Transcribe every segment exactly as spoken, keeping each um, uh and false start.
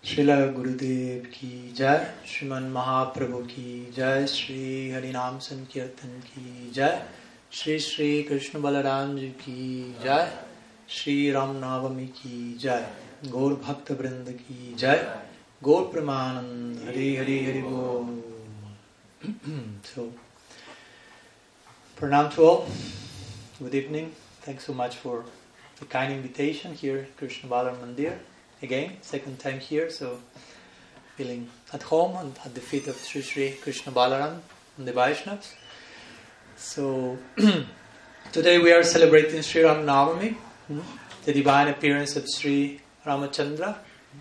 Srila Gurudev ki jai, Sriman Mahaprabhu ki jai, Sri Harinam Sankirtan ki jai, Sri Sri Krishna Balaram ji ki jai, Sri Ram Navami ki jai, Gaur Bhakta Vrinda ki jai, Gaur Pramanand, Hari Hari Hari Bol. So, pranam to all. Good evening. Thanks so much for the kind invitation here at Krishna Balaram Mandir. Again, second time here, so feeling at home and at the feet of Sri Sri Krishna Balaram and the Vaishnavas. So, today we are celebrating Sri Ram Navami, the divine appearance of Sri Ramachandra.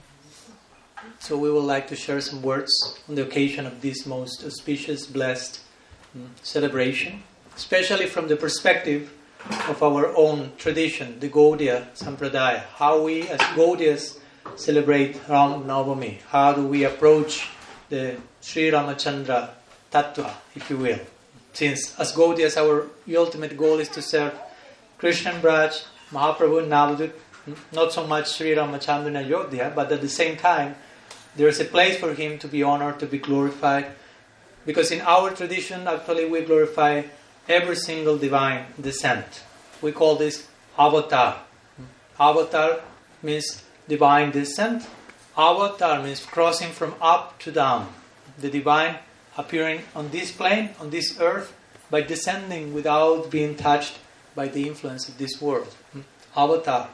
So we would like to share some words on the occasion of this most auspicious, blessed um, celebration, especially from the perspective of our own tradition, the Gaudiya Sampradaya. How we as Gaudiyas celebrate Ram Navami. How do we approach the Sri Ramachandra Tattva, if you will. Since as Gaudiyas our ultimate goal is to serve Krishna and Braj, Mahaprabhu and Navadvip, not so much Sri Ramachandra and Ayodhya, but at the same time there is a place for him to be honored, to be glorified. Because in our tradition, actually, we glorify every single divine descent. We call this avatar. Avatar means divine descent. Avatar means crossing from up to down. The divine appearing on this plane, on this earth, by descending without being touched by the influence of this world. Avatar.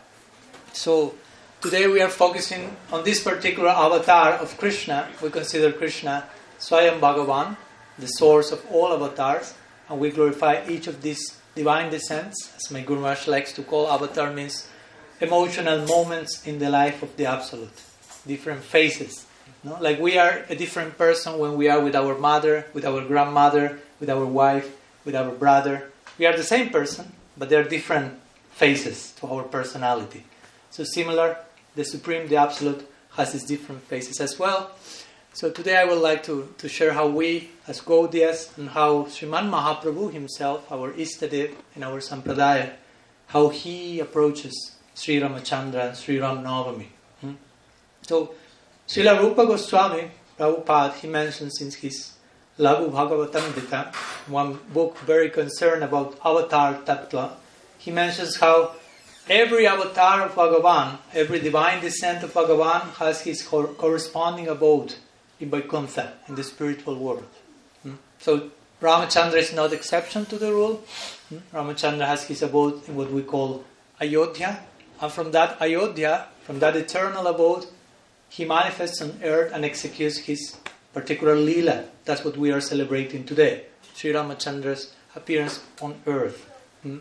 So, today we are focusing on this particular avatar of Krishna. We consider Krishna Swayam Bhagavan, the source of all avatars, and we glorify each of these divine descents, as my Guru Maharaj likes to call. Avatar means emotional moments in the life of the Absolute, different phases. No? Like we are a different person when we are with our mother, with our grandmother, with our wife, with our brother. We are the same person, but there are different phases to our personality. So similar, the Supreme, the Absolute, has these different phases as well. So today I would like to, to share how we, as Gaudiyas, and how Sriman Mahaprabhu himself, our Istadev in our Sampradaya, how he approaches Sri Ramachandra and Sri Ram Navami. Hmm? So, Srila Rupa Goswami, Prabhupada, he mentions in his Laghu Bhagavatamrita, one book very concerned about Avatar Tattva, he mentions how every avatar of Bhagavan, every divine descent of Bhagavan has his cor- corresponding abode in Vaikuntha, in the spiritual world. Hmm? So Ramachandra is not exception to the rule. Hmm? Ramachandra has his abode in what we call Ayodhya. And from that Ayodhya, from that eternal abode, he manifests on earth and executes his particular Leela. That's what we are celebrating today. Sri Ramachandra's appearance on earth. Hmm?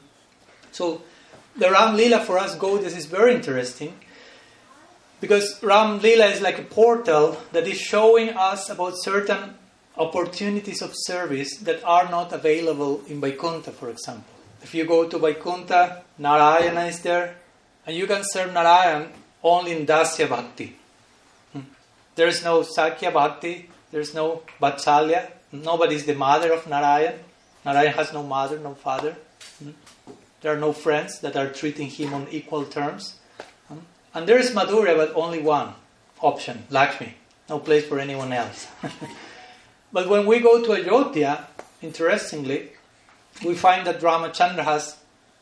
So the Ram Leela for us Gaudiyas is very interesting, because Ram Leela is like a portal that is showing us about certain opportunities of service that are not available in Vaikuntha, for example. If you go to Vaikuntha, Narayana is there, and you can serve Narayan only in Dasya Bhakti. Hmm. There is no Sakya Bhakti, there is no Vatsalya, nobody is the mother of Narayan. Narayan has no mother, no father. Hmm. There are no friends that are treating him on equal terms. Hmm. And there is Madhurya, but only one option, Lakshmi. No place for anyone else. But when we go to Ayodhya, interestingly, we find that Ramachandra has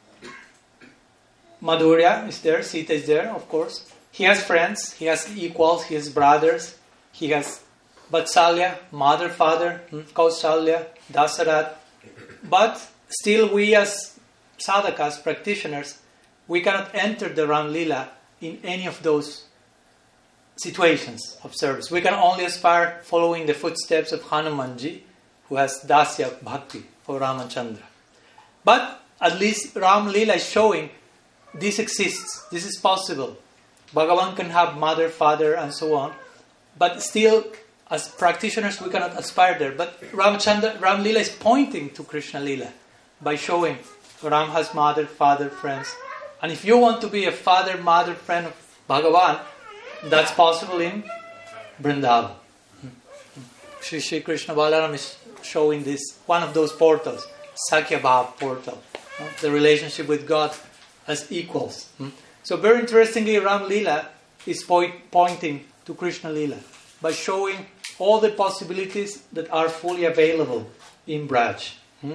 Madhurya is there, Sita is there, of course. He has friends, he has equals, he has brothers, he has Vatsalya, mother, father, Kausalya, Dasarat. But still we as sadhakas, practitioners, we cannot enter the Ram Leela in any of those situations of service. We can only aspire following the footsteps of Hanumanji, who has Dasya Bhakti for Ramachandra. But at least Ram Leela is showing this exists, this is possible. Bhagavan can have mother, father, and so on, but still, as practitioners, we cannot aspire there. But Ramachandra, Ram Leela is pointing to Krishna Leela by showing Ram has mother, father, friends. And if you want to be a father, mother, friend of Bhagavan, that's possible in Vrindavan. Sri Sri Krishna Balaram is showing this, one of those portals, Sakya Bhav portal, the relationship with God as equals. So very interestingly, Ram Leela is point, pointing to Krishna Lila by showing all the possibilities that are fully available in Braj. Hmm?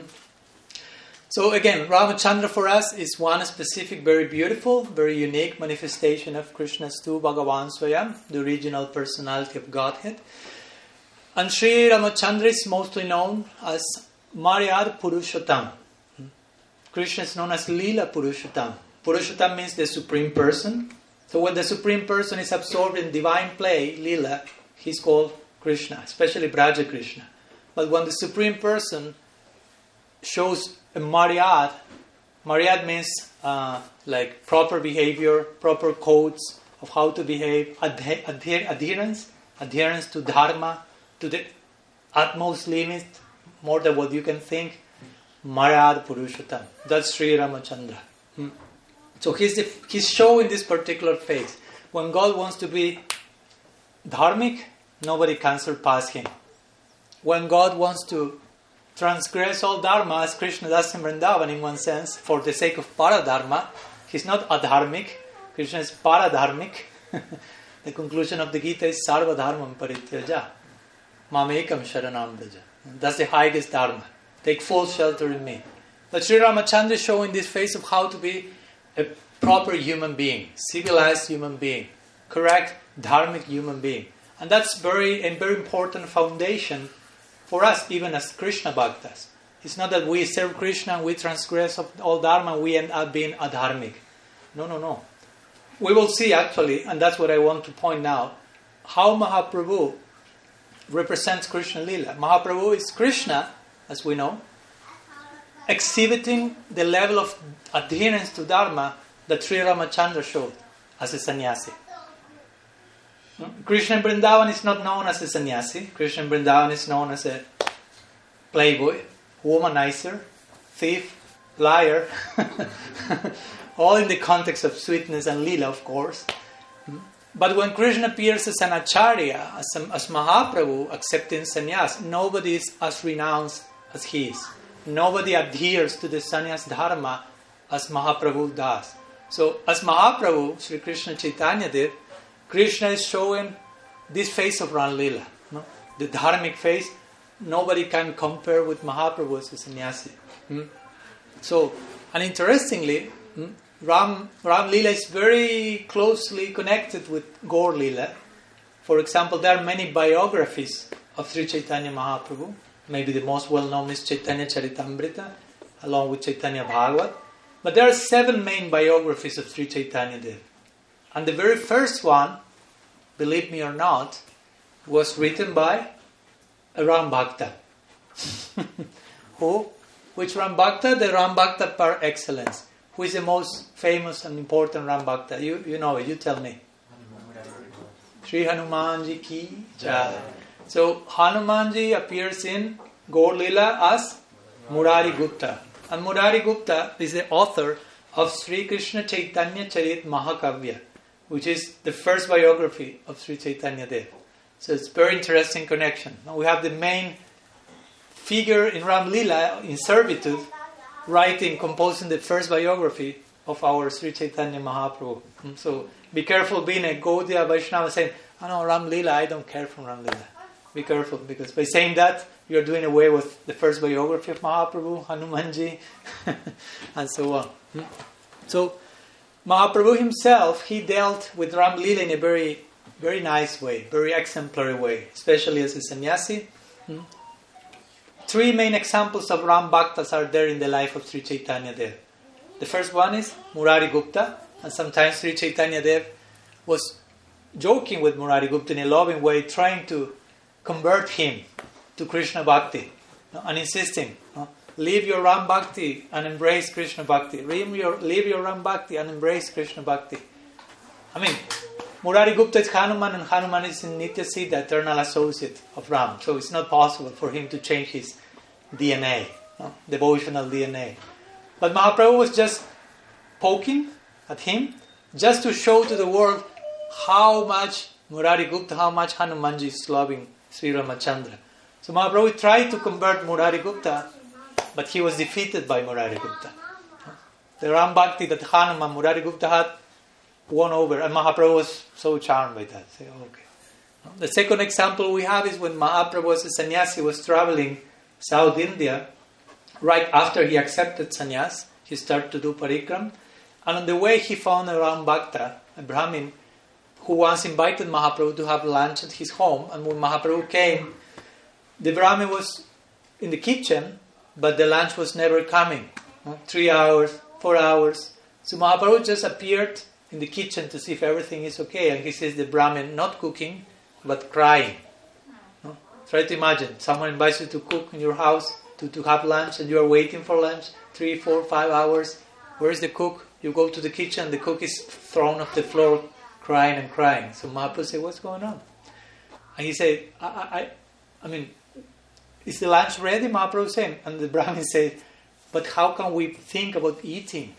So again, Ramachandra for us is one specific, very beautiful, very unique manifestation of Krishna's tu Bhagavan Swayam, the original personality of Godhead. And Sri Ramachandra is mostly known as Maryad Purushottam. Krishna is known as Lila Purushottam. Purushottam means the Supreme Person. So when the Supreme Person is absorbed in divine play, Lila, he's called Krishna, especially Braja Krishna. But when the Supreme Person shows a Maryad, Maryad means uh, like proper behavior, proper codes of how to behave, adhe- adhe- adherence, adherence to Dharma, to the utmost limit, more than what you can think. Maryad Purushottam. That's Sri Ramachandra. Hmm. So he's, the, he's showing this particular phase. When God wants to be dharmic, nobody can surpass him. When God wants to transgress all dharma, as Krishna does in Vrindavan in one sense, for the sake of paradharma, he's not adharmic. Krishna is paradharmic. The conclusion of the Gita is sarva dharmam parityaja mamekam sharanam braja. That's the highest dharma. Take full shelter in me. But Sri Ramachandra is showing this phase of how to be a proper human being, civilized human being, correct dharmic human being. And that's very a very important foundation for us, even as Krishna Bhaktas. It's not that we serve Krishna and we transgress all dharma and we end up being adharmic. No, no, no. We will see actually, and that's what I want to point out, how Mahaprabhu represents Krishna Lila. Mahaprabhu is Krishna, as we know, exhibiting the level of adherence to Dharma that Sri Ramachandra showed as a sannyasi. Krishna in Vrindavan is not known as a sannyasi. Krishna in Vrindavan is known as a playboy, womanizer, thief, liar. All in the context of sweetness and lila, of course. But when Krishna appears as an acharya, as, a, as Mahaprabhu accepting sannyas, nobody is as renounced as he is. Nobody adheres to the sannyas dharma as Mahaprabhu does. So as Mahaprabhu, Sri Krishna Chaitanya did, Krishna is showing this face of Ram Lila, no? The dharmic face. Nobody can compare with Mahaprabhu as a sannyasi. Hmm? So, and interestingly, hmm, Ram, Ram Lila is very closely connected with Gaur Lila. For example, there are many biographies of Sri Chaitanya Mahaprabhu. Maybe the most well-known is Chaitanya Charitamrita, along with Chaitanya Bhagavat. But there are seven main biographies of Sri Chaitanya Dev. And the very first one, believe me or not, was written by a Ram Bhakta. Who? Which Ram Bhakta? The Ram Bhakta par excellence. Who is the most famous and important Ram Bhakta? You, you know it, you tell me. Sri Hanumanji ki jai. So Hanumanji appears in Gaur Lila as Murari Gupta. And Murari Gupta is the author of Sri Krishna Chaitanya Charit Mahakavya, which is the first biography of Sri Chaitanya Dev. So it's a very interesting connection. Now we have the main figure in Ram Lila in servitude, writing, composing the first biography of our Sri Chaitanya Mahaprabhu. So be careful being a Gaudiya Vaishnava saying, oh no, Ram Lila, I don't care for Ram Lila. Be careful, because by saying that, you're doing away with the first biography of Mahaprabhu, Hanumanji, and so on. So Mahaprabhu himself, he dealt with Ram Lila in a very, very nice way, very exemplary way, especially as a sannyasi. Three main examples of Ram Bhaktas are there in the life of Sri Chaitanya Dev. The first one is Murari Gupta, and sometimes Sri Chaitanya Dev was joking with Murari Gupta in a loving way, trying to convert him to Krishna Bhakti, no, and insisting, no, leave your Ram Bhakti and embrace Krishna Bhakti. Leave your, leave your Ram Bhakti and embrace Krishna Bhakti. I mean, Murari Gupta is Hanuman, and Hanuman is Nitya Siddha, eternal associate of Ram. So it's not possible for him to change his D N A, no, devotional D N A. But Mahaprabhu was just poking at him, just to show to the world how much Murari Gupta, how much Hanumanji is loving Sri Ramachandra. So Mahaprabhu tried to convert Murari Gupta, but he was defeated by Murari Gupta. The Ram Bhakti that Hanuman, Murari Gupta had won over, and Mahaprabhu was so charmed by that. Say, okay, The second example we have is when Mahaprabhu as a sannyasi was traveling South India. Right after he accepted sannyas, he started to do parikram. And on the way he found a Ram Bhakta, a Brahmin, who once invited Mahaprabhu to have lunch at his home. And when Mahaprabhu came, the Brahmin was in the kitchen, but the lunch was never coming. Three hours, four hours. So Mahaprabhu just appeared in the kitchen to see if everything is okay. And he sees the Brahmin not cooking, but crying. No? Try to imagine, someone invites you to cook in your house, to, to have lunch, and you are waiting for lunch, three, four, five hours. Where is the cook? You go to the kitchen, the cook is thrown off the floor, crying and crying. So Mahaprabhu said, what's going on? And he said, I, I, I mean, is the lunch ready? Mahaprabhu said. And the Brahmin said, but how can we think about eating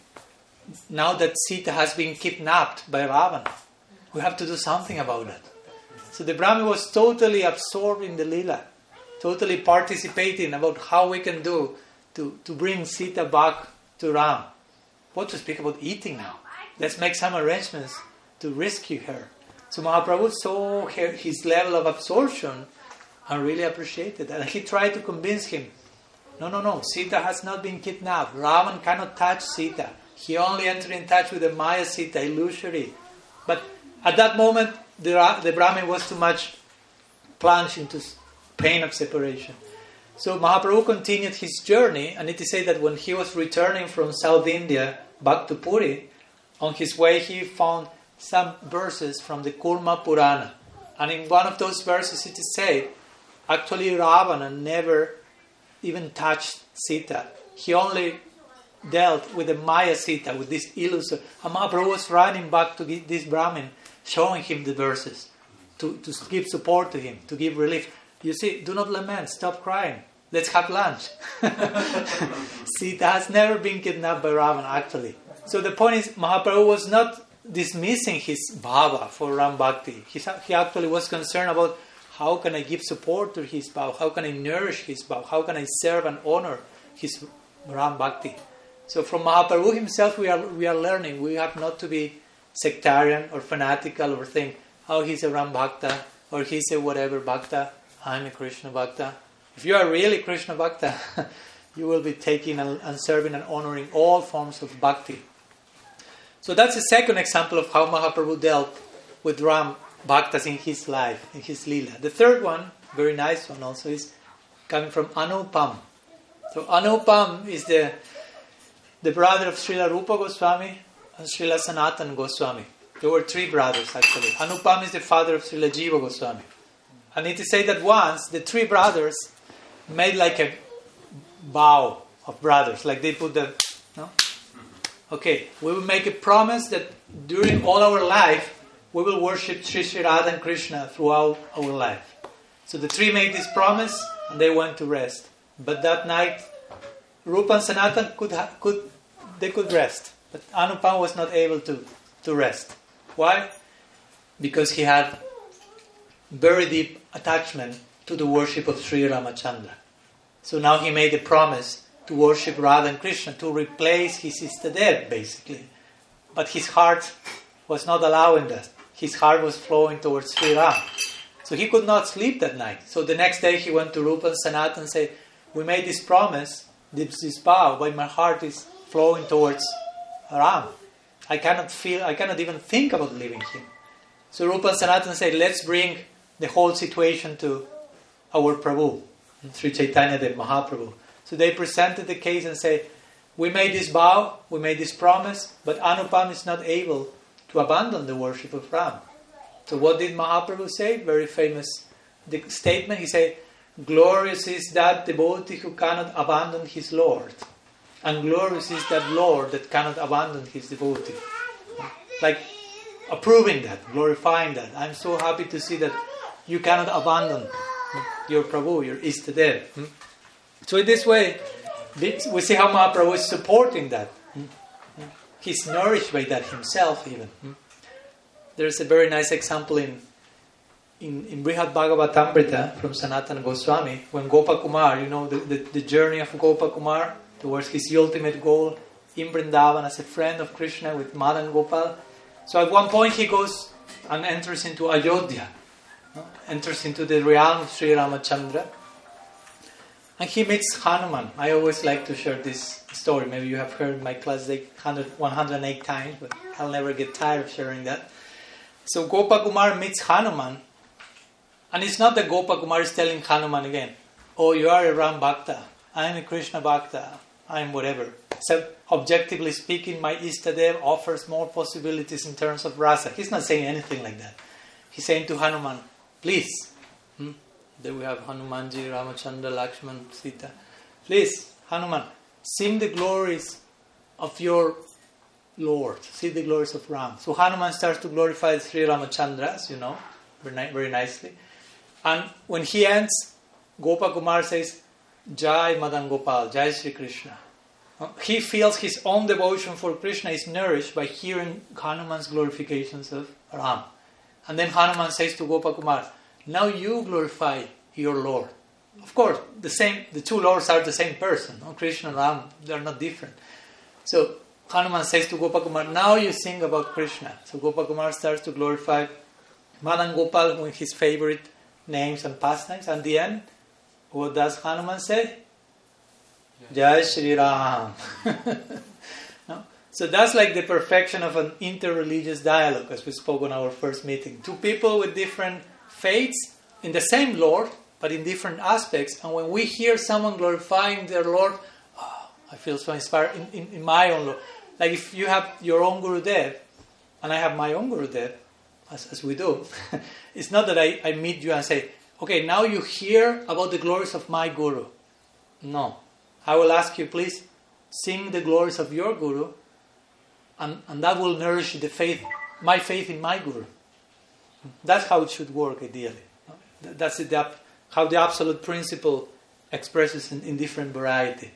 now that Sita has been kidnapped by Ravana? We have to do something about that. So the Brahmin was totally absorbed in the Leela, totally participating about how we can do to, to bring Sita back to Ram. What to speak about eating now? Let's make some arrangements to rescue her. So Mahaprabhu saw her, his level of absorption and really appreciated that. And he tried to convince him, no, no, no, Sita has not been kidnapped. Ravan cannot touch Sita. He only entered in touch with the Maya Sita, illusory. But at that moment, the, the Brahmin was too much plunged into pain of separation. So Mahaprabhu continued his journey, and it is said that when he was returning from South India back to Puri, on his way he found some verses from the Kurma Purana. And in one of those verses it is said, actually Ravana never even touched Sita. He only dealt with the Maya Sita, with this illusion. And Mahaprabhu was running back to this Brahmin, showing him the verses, to, to give support to him, to give relief. You see, do not lament, stop crying. Let's have lunch. Sita has never been kidnapped by Ravana, actually. So the point is, Mahaprabhu was not dismissing his bhava for Ram Bhakti. He, he actually was concerned about how can I give support to his bhava, how can I nourish his bhava, how can I serve and honor his Ram Bhakti. So from Mahaprabhu himself we are we are learning. We have not to be sectarian or fanatical or think, oh, he's a Ram Bhakta or he's a whatever Bhakta. I'm a Krishna Bhakta. If you are really Krishna Bhakta, you will be taking and, and serving and honoring all forms of bhakti. So that's the second example of how Mahaprabhu dealt with Ram Bhaktas in his life, in his Leela. The third one, very nice one also, is coming from Anupam. So Anupam is the, the brother of Srila Rupa Goswami and Srila Sanatana Goswami. There were three brothers actually. Anupam is the father of Srila Jiva Goswami. And it is said that once the three brothers made like a vow of brothers, like they put the, no? Okay, we will make a promise that during all our life, we will worship Sri Sri Radha and Krishna throughout our life. So the three made this promise and they went to rest. But that night, Rupa and Sanatan could, ha- could they could rest. But Anupam was not able to, to rest. Why? Because he had very deep attachment to the worship of Sri Ramachandra. So now he made a promise to worship Radha and Krishna, to replace his Istadev, basically. But his heart was not allowing that. His heart was flowing towards Sri Ram. So he could not sleep that night. So the next day he went to Rupa and Sanatan and said, we made this promise, this, this vow, but my heart is flowing towards Ram. I cannot feel, I cannot even think about leaving him. So Rupa and Sanatan said, let's bring the whole situation to our Prabhu, Sri Chaitanya Dev Mahaprabhu. So they presented the case and said, we made this vow, we made this promise, but Anupam is not able to abandon the worship of Ram. So what did Mahaprabhu say? Very famous statement. He said, glorious is that devotee who cannot abandon his Lord. And glorious is that Lord that cannot abandon his devotee. Like approving that, glorifying that. I'm so happy to see that you cannot abandon your Prabhu, your Istadev. So in this way, we see how Mahaprabhu is supporting that. He's nourished by that himself even. There's a very nice example in in, in Brihad Bhagavatamrita from Sanatana Goswami, when Gopakumar, you know, the, the, the journey of Gopakumar towards his ultimate goal in Vrindavan as a friend of Krishna with Madan Gopal. So at one point he goes and enters into Ayodhya. enters into the realm of Sri Ramachandra. And he meets Hanuman. I always like to share this story. Maybe you have heard my class one hundred eight times, but I'll never get tired of sharing that. So Gopakumar meets Hanuman. And it's not that Gopakumar is telling Hanuman again, oh, you are a Ram Bhakta, I am a Krishna Bhakta, I am whatever. So, objectively speaking, my Istadev offers more possibilities in terms of rasa. He's not saying anything like that. He's saying to Hanuman, please, hmm? There we have Hanumanji, Ramachandra, Lakshman, Sita. Please, Hanuman, sing the glories of your Lord. See the glories of Ram. So Hanuman starts to glorify Sri Ramachandra, as you know, very, ni- very nicely. And when he ends, Gopakumar says, Jai Madan Gopal, Jai Shri Krishna. He feels his own devotion for Krishna is nourished by hearing Hanuman's glorifications of Ram. And then Hanuman says to Gopakumar, now you glorify your Lord. Of course, the same, the two Lords are the same person. No? Krishna and Ram, they are not different. So Hanuman says to Gopakumar, now you sing about Krishna. So Gopakumar starts to glorify Madan Gopal with his favorite names and pastimes. And at the end, what does Hanuman say? Jai Shri Ram. No? So that's like the perfection of an inter-religious dialogue, as we spoke on our first meeting. Two people with different faiths in the same Lord, but in different aspects. And when we hear someone glorifying their Lord, oh, I feel so inspired in, in, in my own Lord. Like if you have your own Gurudev, and I have my own Gurudev, as, as we do, it's not that I, I meet you and say, okay, now you hear about the glories of my Guru. No. I will ask you, please, sing the glories of your Guru, and, and that will nourish the faith, my faith in my Guru. That's how it should work, ideally. That's the, how the absolute principle expresses in, in different variety.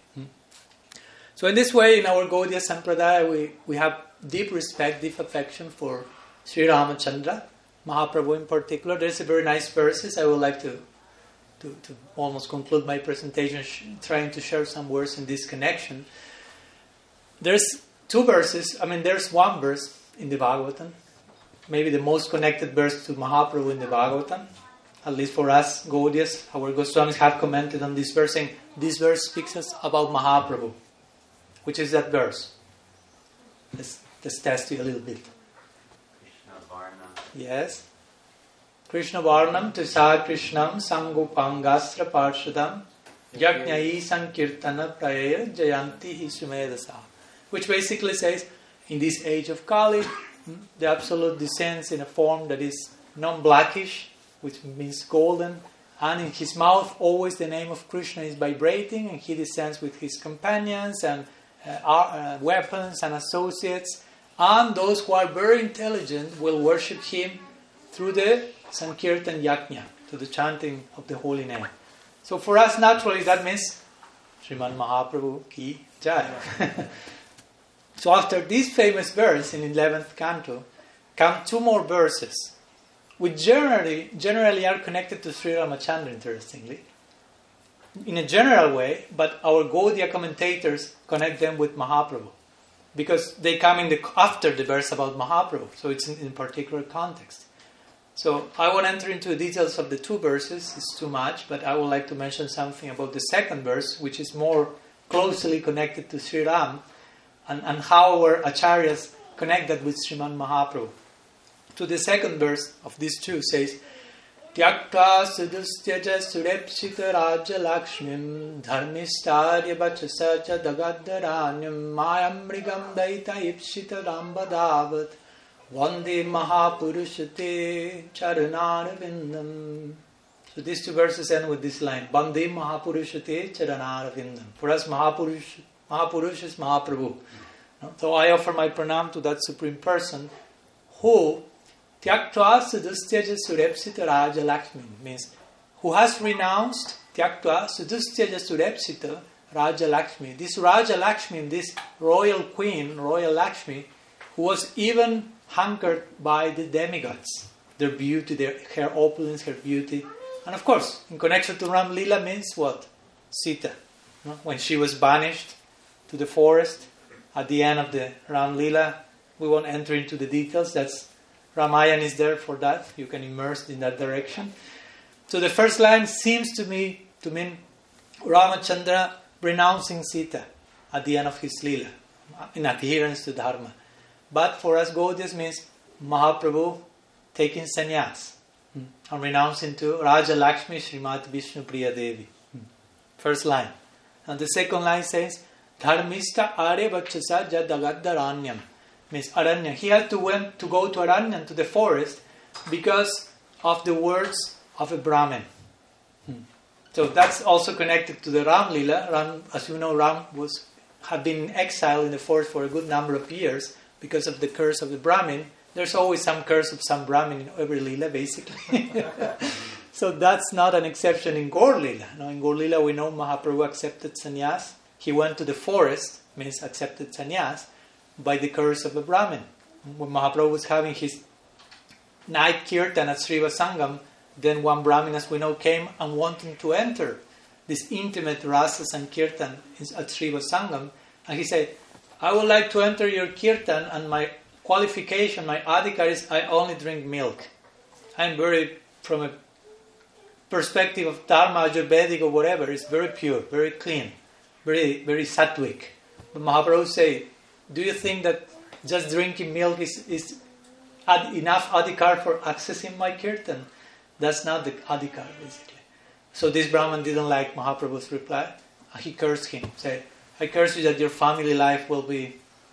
So in this way, in our Gaudiya Sampradaya, we, we have deep respect, deep affection for Sri Ramachandra, Mahaprabhu in particular. There's a very nice verses. I would like to To, to almost conclude my presentation, sh- trying to share some words in this connection. There's two verses, I mean there's one verse in the Bhagavatam, maybe the most connected verse to Mahaprabhu in the Bhagavatam, at least for us Gaudiyas. Our Goswamis have commented on this verse, saying this verse speaks us about Mahaprabhu. Which is that verse? Let's, let's test you a little bit. Krishna Varna. Yes. Krishna Varnam Tisa Krishnam Sangopangastra Parshadam Yajnai Sankirtana Praya Jayanti Hisumedasa. Which basically says, in this age of Kali, the Absolute descends in a form that is non-blackish, which means golden, and in his mouth always the name of Krishna is vibrating, and he descends with his companions and uh, uh, weapons and associates, and those who are very intelligent will worship him through the Sankirtan Yajna, to the chanting of the holy name. So for us, naturally, that means Sriman Mahaprabhu Ki Jai. So after this famous verse in eleventh canto, come two more verses, which generally, generally are connected to Sri Ramachandra, interestingly, in a general way, but our Gaudiya commentators connect them with Mahaprabhu, because they come in the, after the verse about Mahaprabhu, so it's in, in particular context. So I won't enter into the details of the two verses, it's too much, but I would like to mention something about the second verse, which is more closely connected to Sri Ram, and, and how our acharyas connect that with Sriman Mahaprabhu. To the second verse of these two says, Tyakta sudustyaja surepsita raja lakshmim dharmistarya vachasaja dagadharanyam mayamrigam daita ipsita rambadavat Vande Mahapurushate Charanarvindam. So these two verses end with this line, Vande Mahapurushate Charanarvindam. For us, Mahapurush, Mahapurush is Mahaprabhu. No? So I offer my pranam to that Supreme Person who Tyaktva Sudustyaja Surepsita Raja Lakshmi, means who has renounced Tyaktva Sudustyaja Surepsita Raja Lakshmi. This Raja Lakshmi, this royal queen, royal Lakshmi, who was even hankered by the demigods, their beauty, their her opulence, her beauty, and of course, in connection to Ram Lila means what? Sita, no? When she was banished to the forest at the end of the Ram Lila, we won't enter into the details. That's Ramayana is there for that. You can immerse in that direction. So the first line seems to me to mean Ramachandra renouncing Sita at the end of his Leela, in adherence to Dharma. But for us Gaudiyas means Mahaprabhu taking sannyas and renouncing to Raja Lakshmi Srimati Vishnu Priya Devi. First line. And the second line says, Dharmista Are Vachasa Jadagaddaranyam. Means Aranya. He had to went to go to Aranya, to the forest, because of the words of a Brahmin. So that's also connected to the Ram Lila. Ram, as you know, Ram was had been in exile in the forest for a good number of years because of the curse of the Brahmin. There's always some curse of some Brahmin in every Lila, basically. So that's not an exception in Gaur Lila. No, in Gaur Lila we know Mahaprabhu accepted sannyas. He went to the forest, means accepted sannyas, by the curse of a Brahmin. When Mahaprabhu was having his night kirtan at Srivasangam, then one Brahmin, as we know, came and wanted to enter this intimate rasas and kirtan at Srivasangam. And he said, I would like to enter your kirtan, and my qualification, my adhikar is I only drink milk. I'm very, from a perspective of Dharma, Ayurvedic or whatever, it's very pure, very clean, very very sattvic. But Mahaprabhu say, do you think that just drinking milk is, is ad, enough adhikar for accessing my kirtan? That's not the adhikar, basically. So this Brahman didn't like Mahaprabhu's reply. He cursed him, said, I curse you that your family life will be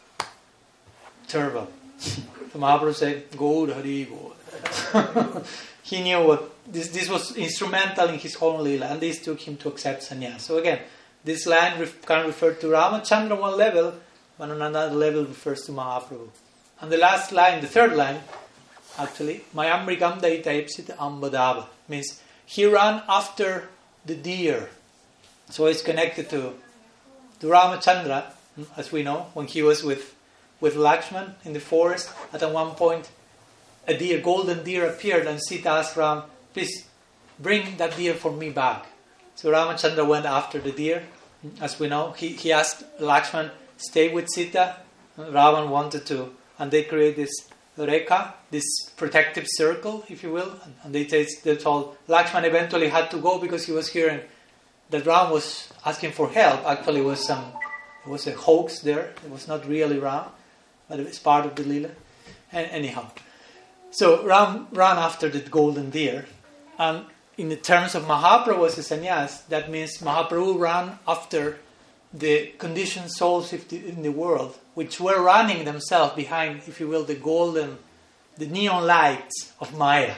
terrible. So Mahaprabhu said, Gaur Hari Gaur. He knew what, this this was instrumental in his whole Leela, and this took him to accept sannyas. So again, this line ref, can refer to Ramachandra on one level, but on another level refers to Mahaprabhu. And the last line, the third line, actually, Mayamrikam Daitaipsita Ambadava, means he ran after the deer. So it's connected to, to Ramachandra, as we know, when he was with, with Lakshman in the forest. At one point, a deer, golden deer appeared, and Sita asked Ram, please bring that deer for me back. So Ramachandra went after the deer. As we know, he, he asked Lakshman, stay with Sita. Ravan wanted to, and they create this Rekha, this protective circle, if you will. And they, they told Lakshman eventually had to go because he was hearing that Ram was asking for help. Actually, it was some, it was a hoax there. It was not really Ram, but it was part of the Leela. And anyhow, so Ram ran after the golden deer, and in the terms of Mahaprabhu as a sannyas, that means Mahaprabhu ran after the conditioned souls in the world, which were running themselves behind, if you will, the golden, the neon lights of Maya.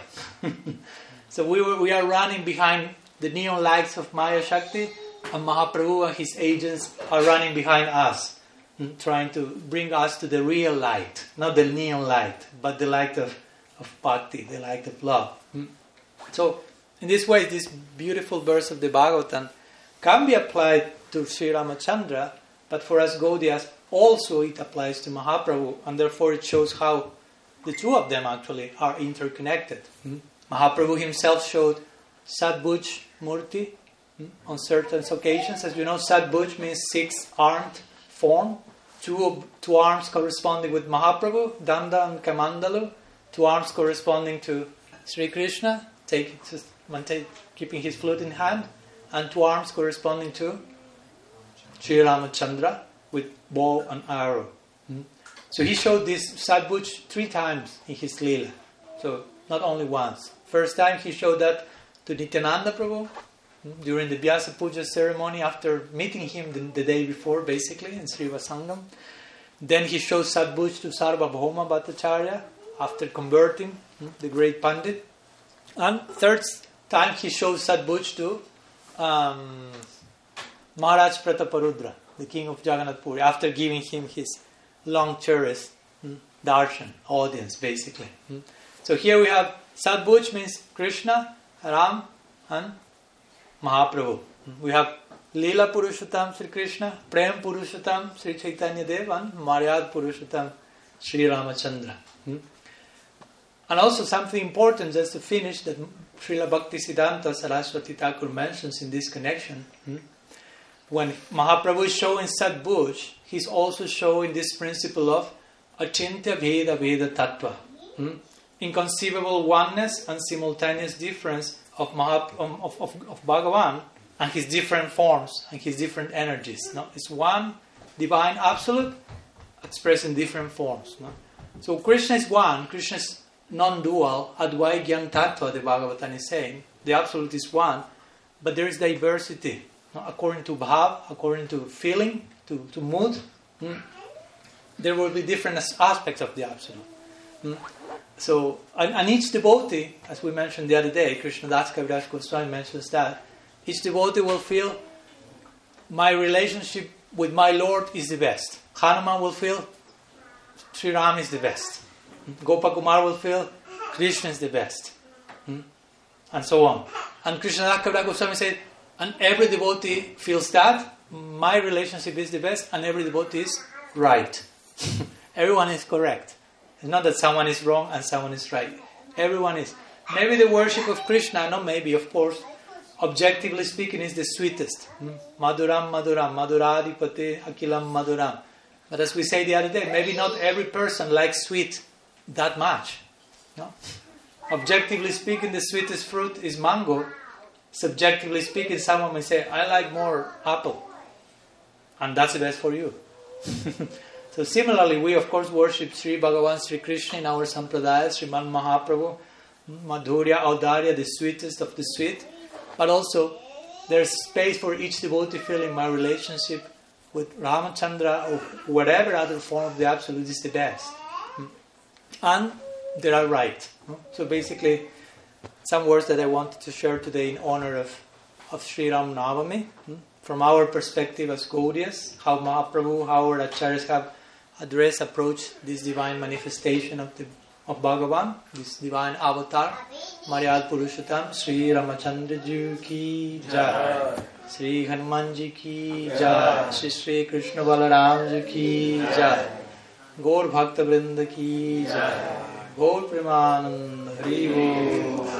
So we were, we are running behind the neon lights of Maya Shakti, and Mahaprabhu and his agents are running behind us, trying to bring us to the real light, not the neon light, but the light of, of bhakti, the light of love. So, in this way, this beautiful verse of the Bhagavatam can be applied to Sri Ramachandra, but for us Gaudiyas, also it applies to Mahaprabhu, and therefore it shows how the two of them actually are interconnected. Mm? Mahaprabhu himself showed Sadbhuj Murti mm? on certain occasions. As you know, Sadbhuj means six-armed form, two, two arms corresponding with Mahaprabhu, Danda and Kamandalu, two arms corresponding to Sri Krishna, take, take, keeping his flute in hand, and two arms corresponding to Sri Ramachandra with bow and arrow. Mm? So he showed this Sadbhuj three times in his Leela. So not only once. First time he showed that to Nityananda Prabhu mm? during the Vyasa Puja ceremony after meeting him the, the day before, basically, in Srivasangam. Then he showed Sadbhuj to Sarvabhauma Bhattacharya after converting mm? the great Pandit. And third time he showed Sadbhuj to um, Maharaj Prataparudra, the king of Jagannath Puri, after giving him his long cherished mm, darshan, audience, basically. Mm. So here we have Sadbhuj means Krishna, Ram, and Mahaprabhu. Mm. We have Leela Purushottam Sri Krishna, Prem Purushottam Sri Chaitanya Dev, and Maryad Purushottam Sri Ramachandra. Mm. And also something important, just to finish, that Srila Bhaktisiddhanta Saraswati Thakur mentions in this connection. Mm. When Mahaprabhu is showing Sadbhuj, he's also showing this principle of Achintya Veda Veda Tattva. Hmm? inconceivable oneness and simultaneous difference of, Mahap, of, of, of Bhagavan and his different forms and his different energies. No? It's one divine absolute expressed in different forms. No? So Krishna is one, Krishna is non-dual, Advaigyam Tattva, the Bhagavatam is saying. The absolute is one, but there is diversity. No? According to bhav, according to feeling, to, to mood, mm, there will be different aspects of the absolute. Mm? So, and, and each devotee, as we mentioned the other day, Krishna Das Kaviraj Goswami mentions that, each devotee will feel, my relationship with my Lord is the best. Hanuman will feel, Sri Ram is the best. Gopakumar will feel, Krishna is the best. And so on. And Krishna Das Kaviraj Goswami said, and every devotee feels that, my relationship is the best, and every devotee is right. Everyone is correct. It's not that someone is wrong and someone is right. Everyone is. Maybe the worship of Krishna, not maybe, of course, objectively speaking, is the sweetest. Hmm? Maduram, Maduram, Maduradipate, Akilam, Maduram. But as we say the other day, maybe not every person likes sweet that much. No? Objectively speaking, the sweetest fruit is mango. Subjectively speaking, someone may say, I like more apple. And that's the best for you. So similarly, we of course worship Sri Bhagavan Sri Krishna in our Sampradaya, Sriman Mahaprabhu, Madhurya, Audarya, the sweetest of the sweet. But also, there's space for each devotee feeling my relationship with Ramachandra or whatever other form of the Absolute is the best. And they are right. So basically, some words that I wanted to share today in honor of, of Sri Ram Navami. From our perspective as Gaudiyas, how Mahaprabhu, how our Acharyas have addressed, approached this divine manifestation of the of Bhagavan, this divine avatar, Maryal Purushottam, Sri Ramachandra Ji ki Jai, Sri Hanuman Ji ki Jai, Sri Sri Krishna Balaram Ji ki Jai, Gaur Bhakta Vrinda ki Jai, Gaur Premanand Hari Bol.